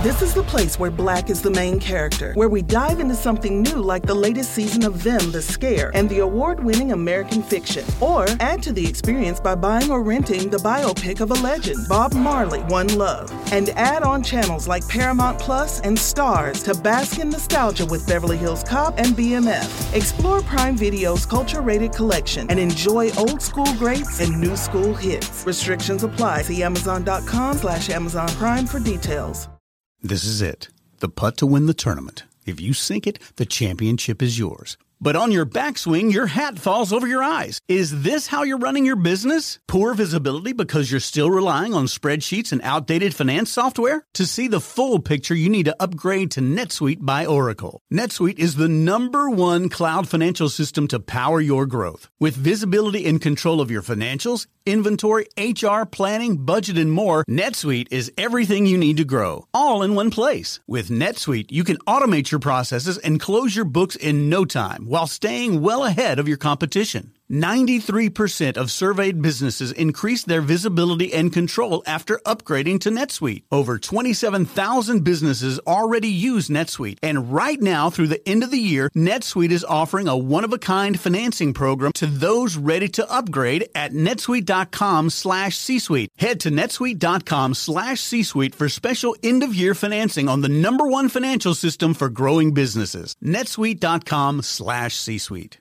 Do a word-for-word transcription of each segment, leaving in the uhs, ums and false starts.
This is the place where Black is the main character, where we dive into something new like the latest season of Them, The Scare, and the award-winning American Fiction. Or add to the experience by buying or renting the biopic of a legend, Bob Marley, One Love. And add on channels like Paramount Plus and Stars to bask in nostalgia with Beverly Hills Cop and B M F. Explore Prime Video's culture-rated collection and enjoy old school greats and new school hits. Restrictions apply. See Amazon.com slash Amazon Prime for details. This is it. The putt to win the tournament. If you sink it, the championship is yours. But on your backswing, your hat falls over your eyes. Is this how you're running your business? Poor visibility because you're still relying on spreadsheets and outdated finance software? To see the full picture, you need to upgrade to NetSuite by Oracle. NetSuite is the number one cloud financial system to power your growth. With visibility and control of your financials, inventory, H R, planning, budget, and more, NetSuite is everything you need to grow, all in one place. With NetSuite, you can automate your processes and close your books in no time, while staying well ahead of your competition. ninety-three percent of surveyed businesses increased their visibility and control after upgrading to NetSuite. Over twenty-seven thousand businesses already use NetSuite. And right now, through the end of the year, NetSuite is offering a one-of-a-kind financing program to those ready to upgrade at netsuite.com slash C-Suite. Head to netsuite.com slash C-Suite for special end-of-year financing on the number one financial system for growing businesses. netsuite.com slash C-Suite.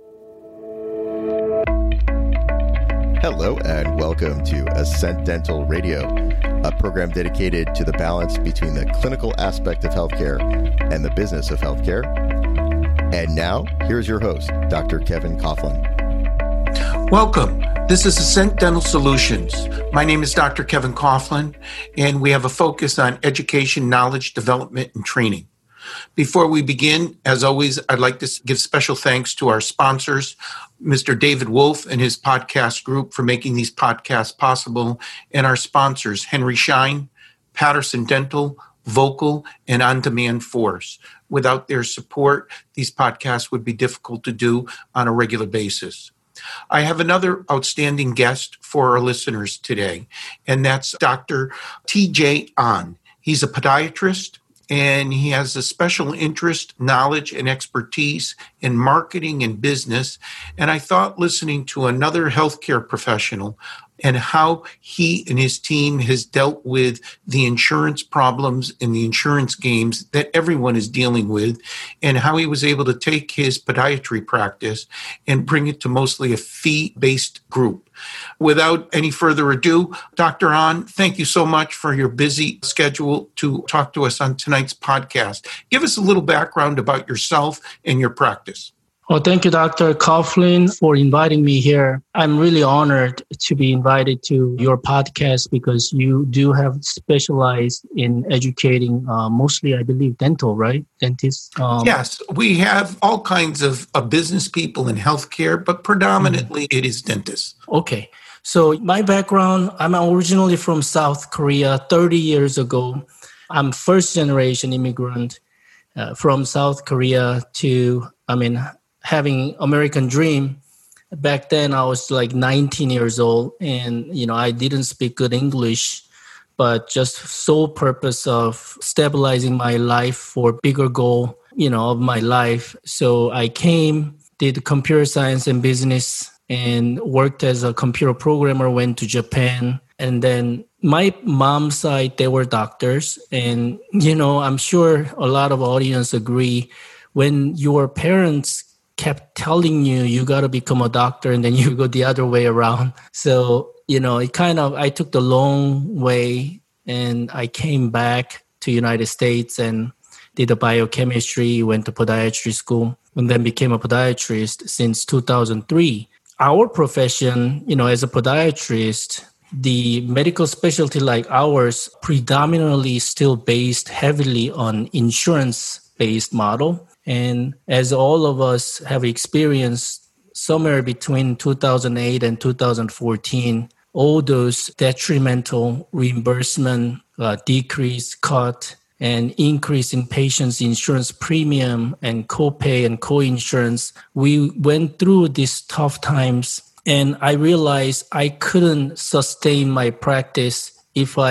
Hello and welcome to Ascent Dental Radio, a program dedicated to the balance between the clinical aspect of healthcare and the business of healthcare. And now, here's your host, Doctor Kevin Coughlin. Welcome. This is Ascent Dental Solutions. My name is Doctor Kevin Coughlin, and we have a focus on education, knowledge, development, and training. Before we begin, as always, I'd like to give special thanks to our sponsors, Mister David Wolf and his podcast group for making these podcasts possible, and our sponsors, Henry Schein, Patterson Dental, Vocal, and On Demand Force. Without their support, these podcasts would be difficult to do on a regular basis. I have another outstanding guest for our listeners today, and that's Doctor T J An. He's a podiatrist, and he has a special interest, knowledge, and expertise in marketing and business. And I thought listening to another healthcare professional and how he and his team has dealt with the insurance problems and the insurance games that everyone is dealing with, and how he was able to take his podiatry practice and bring it to mostly a fee-based group. Without any further ado, Doctor An, thank you so much for your busy schedule to talk to us on tonight's podcast. Give us a little background about yourself and your practice. Well, thank you, Doctor Coughlin, for inviting me here. I'm really honored to be invited to your podcast because you do have specialized in educating uh, mostly, I believe, dental, right? Dentists? Um, yes, we have all kinds of, of business people in healthcare, but predominantly mm-hmm. it is dentists. Okay. So my background, I'm originally from South Korea thirty years ago. I'm first generation immigrant uh, from South Korea to, I mean, having American dream. Back then I was like nineteen years old, and you know I didn't speak good English, but just sole purpose of stabilizing my life for bigger goal, you know, of my life. So I came, did computer science and business, and worked as a computer programmer, went to Japan. And then my mom's side, they were doctors. And, you know, I'm sure a lot of audience agree, when your parents kept telling you, you got to become a doctor, and then you go the other way around. So, you know, it kind of, I took the long way, and I came back to United States and did a biochemistry, went to podiatry school, and then became a podiatrist since two thousand three. Our profession, you know, as a podiatrist, the medical specialty like ours predominantly still based heavily on insurance-based model. And as all of us have experienced somewhere between two thousand eight and two thousand fourteen, all those detrimental reimbursement, uh, decrease, cut, and increase in patients' insurance premium and copay and co-insurance, we went through these tough times. And I realized I couldn't sustain my practice if I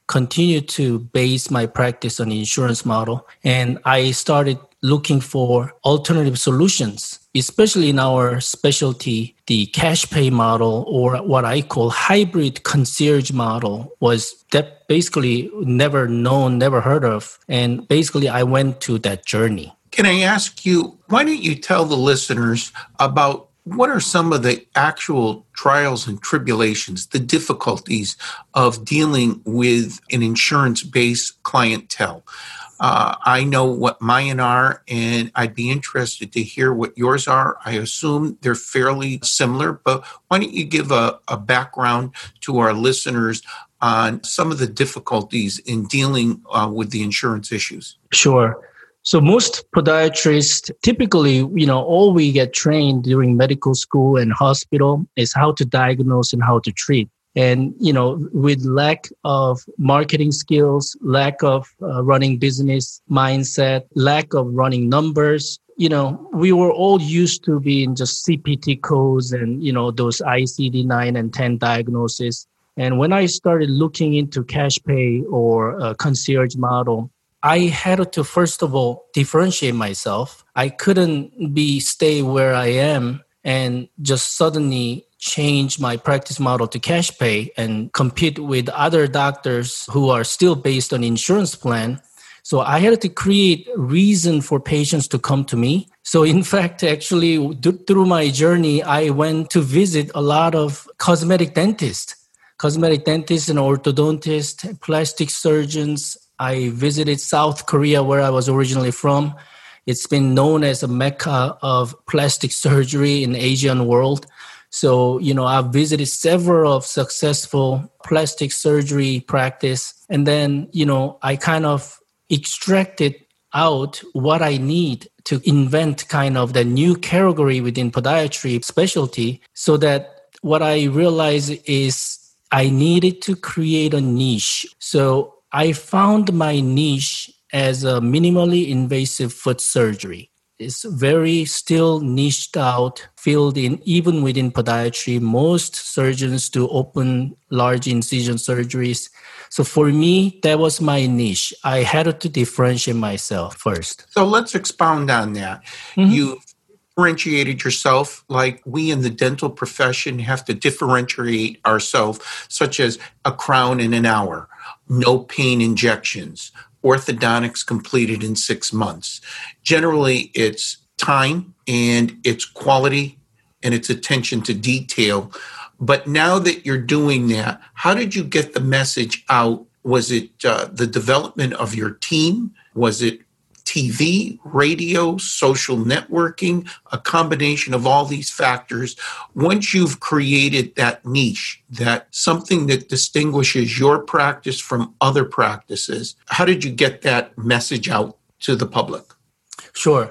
continued to base my practice on the insurance model. And I started looking for alternative solutions, especially in our specialty. The cash pay model, or what I call hybrid concierge model, was that basically never known, never heard of. And basically I went to that journey. Can I ask you, why don't you tell the listeners about what are some of the actual trials and tribulations, the difficulties of dealing with an insurance-based clientele? Uh, I know what mine are, and I'd be interested to hear what yours are. I assume they're fairly similar, but why don't you give a, a background to our listeners on some of the difficulties in dealing uh, with the insurance issues? Sure. So most podiatrists, typically, you know, all we get trained during medical school and hospital is how to diagnose and how to treat. And, you know, with lack of marketing skills, lack of uh, running business mindset, lack of running numbers, you know, we were all used to being just C P T codes and, you know, those I C D nine and ten diagnoses. And when I started looking into cash pay or a concierge model, I had to, first of all, differentiate myself. I couldn't be stay where I am and just suddenly change my practice model to cash pay and compete with other doctors who are still based on insurance plan. So I had to create a reason for patients to come to me. So in fact, actually, through my journey, I went to visit a lot of cosmetic dentists, cosmetic dentists and orthodontists, plastic surgeons. I visited South Korea, where I was originally from. It's been known as a mecca of plastic surgery in the Asian world. So, you know, I've visited several of successful plastic surgery practice. And then, you know, I kind of extracted out what I need to invent kind of the new category within podiatry specialty, so that what I realized is I needed to create a niche. So I found my niche as a minimally invasive foot surgery. It's very still niched out field in even within podiatry. Most surgeons do open large incision surgeries. So for me, that was my niche. I had to differentiate myself first. So let's expound on that. Mm-hmm. You differentiated yourself like we in the dental profession have to differentiate ourselves, such as a crown in an hour, no pain injections, orthodontics completed in six months. Generally, it's time and it's quality and it's attention to detail. But now that you're doing that, how did you get the message out? Was it uh, the development of your team? Was it T V, radio, social networking, a combination of all these factors? Once you've created that niche, that something that distinguishes your practice from other practices, how did you get that message out to the public? Sure.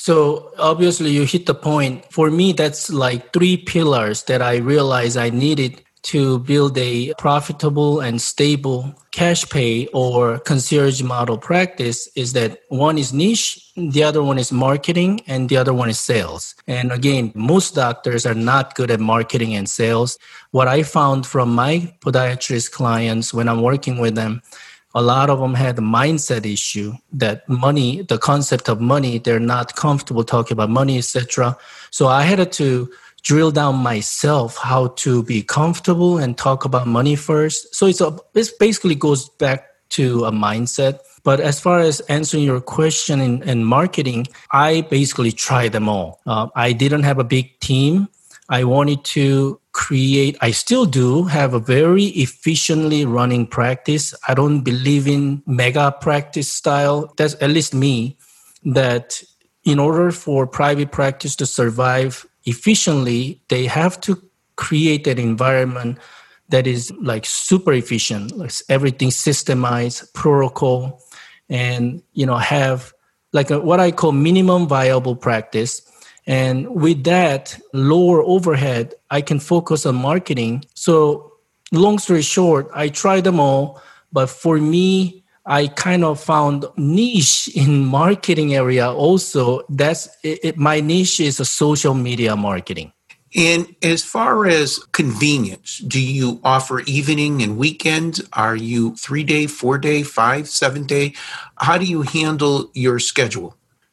So obviously you hit the point. For me, that's like three pillars that I realized I needed to build a profitable and stable cash pay or concierge model practice. Is that one is niche, the other one is marketing, and the other one is sales. And again, most doctors are not good at marketing and sales. What I found from my podiatrist clients when I'm working with them, a lot of them had a mindset issue that money, the concept of money, they're not comfortable talking about money, et cetera. So I had to drill down myself how to be comfortable and talk about money first. So it's a, this basically goes back to a mindset. But as far as answering your question in, in marketing, I basically tried them all. Uh, I didn't have a big team. I wanted to create, I still do have a very efficiently running practice. I don't believe in mega practice style. That's at least me, that in order for private practice to survive efficiently, they have to create an environment that is like super efficient, like everything systemized, protocol, and, you know, have like a, what I call minimum viable practice. And with that lower overhead, I can focus on marketing. So long story short, I tried them all, but for me, I kind of found niche in marketing area also. That's it, it, my niche is a social media marketing. And as far as convenience, do you offer evening and weekends? Are you three-day, four-day, five, seven-day? How do you handle your schedule?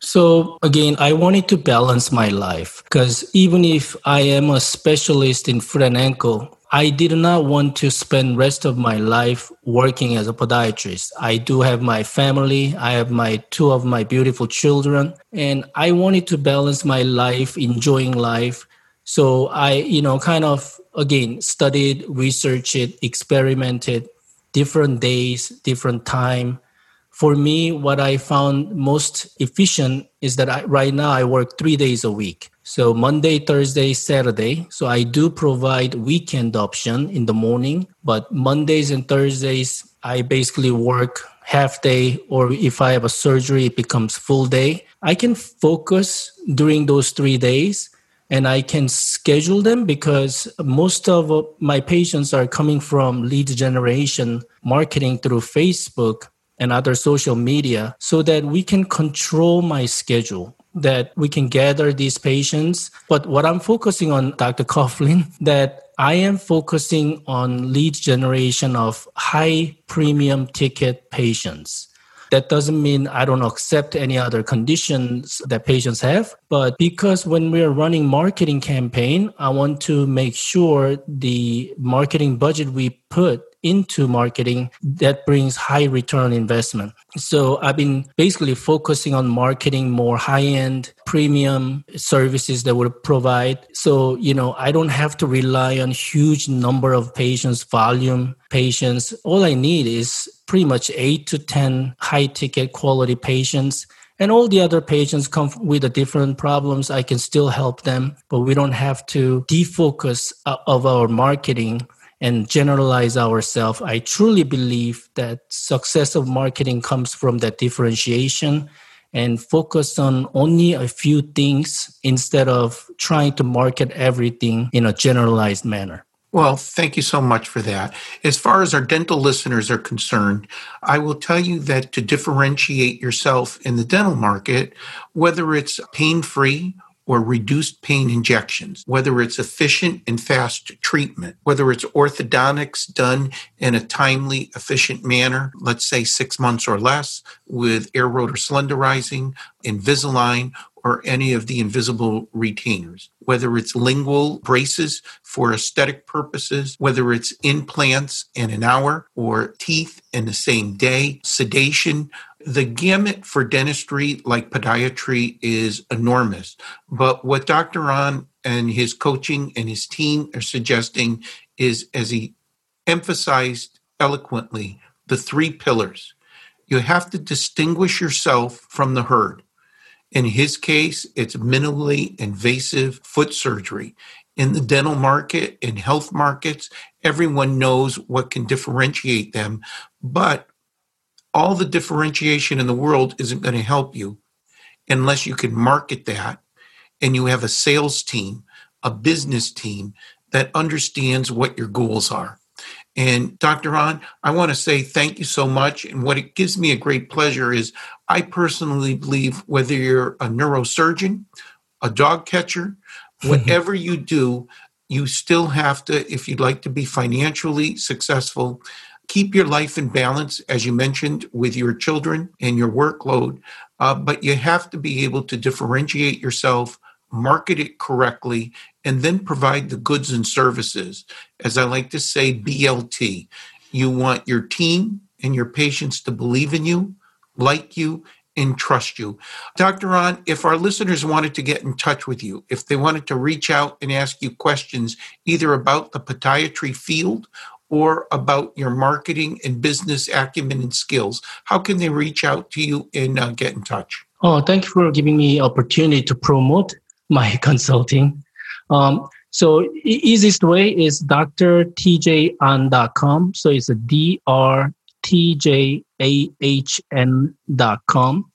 So again, I wanted to balance my life because even if I am a specialist in foot and ankle, I did not want to spend rest of my life working as a podiatrist. I do have my family. I have my two of my beautiful children, and I wanted to balance my life, enjoying life. So I, you know, kind of, again, studied, researched it, experimented, different days, different time. For me, what I found most efficient is that I, right now I work three days a week. So Monday, Thursday, Saturday. So I do provide weekend option in the morning, but Mondays and Thursdays, I basically work half day, or if I have a surgery, it becomes full day. I can focus during those three days and I can schedule them because most of my patients are coming from lead generation marketing through Facebook and other social media, so that we can control my schedule, that we can gather these patients. But what I'm focusing on, Doctor Coughlin, that I am focusing on lead generation of high premium ticket patients. That doesn't mean I don't accept any other conditions that patients have, but because when we're running marketing campaign, I want to make sure the marketing budget we put into marketing that brings high return on investment. So I've been basically focusing on marketing more high-end premium services that would provide. So, you know, I don't have to rely on huge number of patients, volume patients. All I need is pretty much eight to ten high-ticket quality patients. And all the other patients come with a different problems. I can still help them, but we don't have to defocus of our marketing and generalize ourselves. I truly believe that success of marketing comes from that differentiation and focus on only a few things instead of trying to market everything in a generalized manner. Well, thank you so much for that. As far as our dental listeners are concerned, I will tell you that to differentiate yourself in the dental market, whether it's pain-free or reduced pain injections, whether it's efficient and fast treatment, whether it's orthodontics done in a timely, efficient manner, let's say six months or less, with air rotor slenderizing, Invisalign, or any of the invisible retainers, whether it's lingual braces for aesthetic purposes, whether it's implants in an hour or teeth in the same day, sedation. The gamut for dentistry, like podiatry, is enormous. But what Doctor An and his coaching and his team are suggesting is, as he emphasized eloquently, the three pillars. You have to distinguish yourself from the herd. In his case, it's minimally invasive foot surgery. In the dental market, in health markets, everyone knows what can differentiate them, but all the differentiation in the world isn't going to help you unless you can market that and you have a sales team, a business team that understands what your goals are. And Doctor An, I want to say thank you so much. And what it gives me a great pleasure is I personally believe whether you're a neurosurgeon, a dog catcher, whatever you do, you still have to, if you'd like to be financially successful, keep your life in balance, as you mentioned, with your children and your workload. Uh, but you have to be able to differentiate yourself, market it correctly, and then provide the goods and services. As I like to say, B L T. You want your team and your patients to believe in you, like you, and trust you. Doctor An, if our listeners wanted to get in touch with you, if they wanted to reach out and ask you questions either about the podiatry field or about your marketing and business acumen and skills, how can they reach out to you and uh, get in touch? Oh, thank you for giving me opportunity to promote my consulting. Um, so e- easiest way is d r t j an dot com. So it's a D R T J A H N dot com.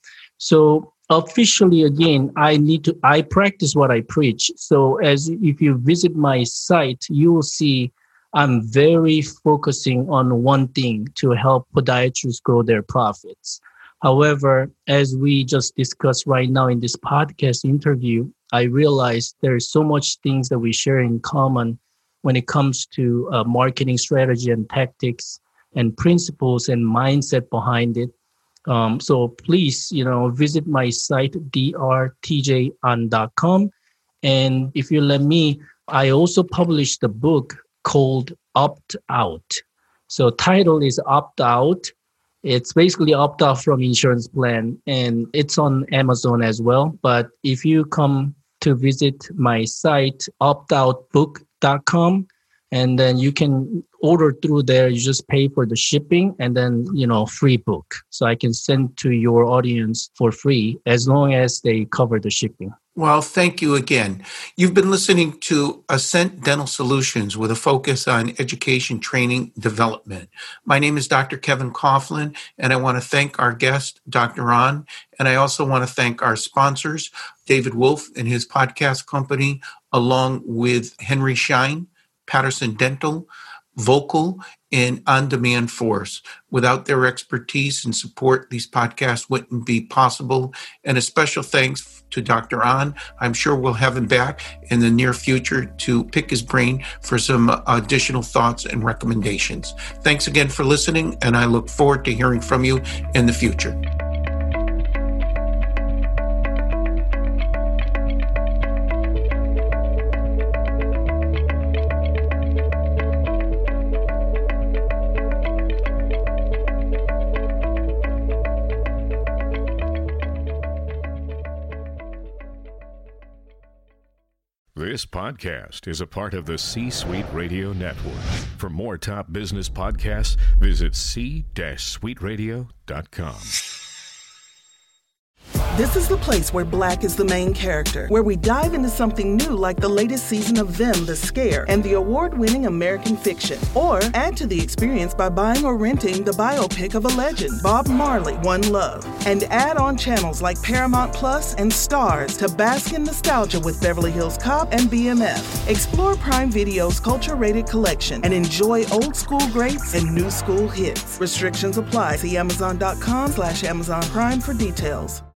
So officially, again, I need to, I practice what I preach. So as if you visit my site, you will see I'm very focusing on one thing to help podiatrists grow their profits. However, as we just discussed right now in this podcast interview, I realized there's so much things that we share in common when it comes to uh, marketing strategy and tactics and principles and mindset behind it. Um, so please, you know, visit my site, d r t j an dot com. And if you let me, I also published a book called Opt Out. So title is Opt Out. It's basically opt out from insurance plan, and it's on Amazon as well. But if you come to visit my site, opt out book dot com, and then you can order through there. You just pay for the shipping and then, you know, free book. So I can send to your audience for free as long as they cover the shipping. Well, thank you again. You've been listening to Ascent Dental Solutions with a focus on education, training, development. My name is Doctor Kevin Coughlin, and I want to thank our guest, Doctor An, and I also want to thank our sponsors, David Wolf and his podcast company, along with Henry Schein, Patterson Dental, Vocal, and On Demand Force. Without their expertise and support, these podcasts wouldn't be possible. And a special thanks to Doctor An. I'm sure we'll have him back in the near future to pick his brain for some additional thoughts and recommendations. Thanks again for listening, and I look forward to hearing from you in the future. This podcast is a part of the C-Suite Radio Network. For more top business podcasts, visit c suite radio dot com. This is the place where Black is the main character, where we dive into something new like the latest season of Them, The Scare, and the award-winning American Fiction. Or add to the experience by buying or renting the biopic of a legend, Bob Marley, One Love. And add on channels like Paramount Plus and Stars to bask in nostalgia with Beverly Hills Cop and B M F. Explore Prime Video's culture-rated collection and enjoy old school greats and new school hits. Restrictions apply. See amazon dot com slash Amazon Prime for details.